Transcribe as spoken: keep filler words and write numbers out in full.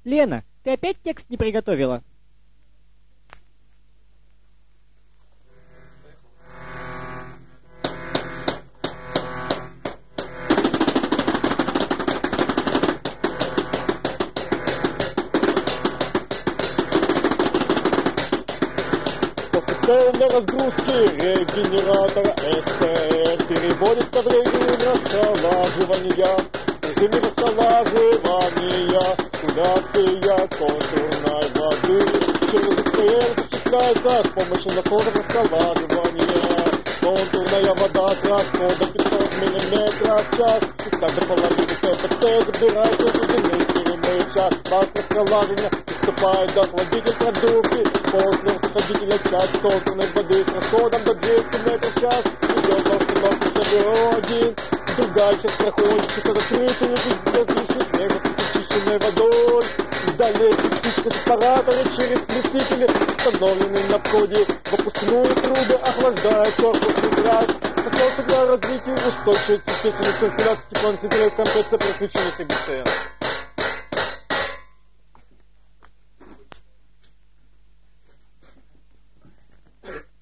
Лена, ты опять текст не приготовила? Для разгрузки регенератора СТР переводит давление расхолаживания. В режиме расхолаживания куляция контурной воды через СТР осуществляется с помощью напора расхолаживания. Контурная вода с расходом пятьсот миллиметров в час. И так до половины ТПЦ забирается в единый перемный час. Пас расхолаживания приступает до охладителя продукции. После охладителя часть контурной воды с расходом до двухсот метров в час идет на установку СВО один. Другая часть проходит через открытую без лишних метров с очищенной водой. Далее частичка сепаратора через смесители, установленные на входе в выпускную трубы, охлаждает корпус газ. Способствует развитию устойчивой естественной циркуляции теплоэнергии в комплексе просвещения ГЦН.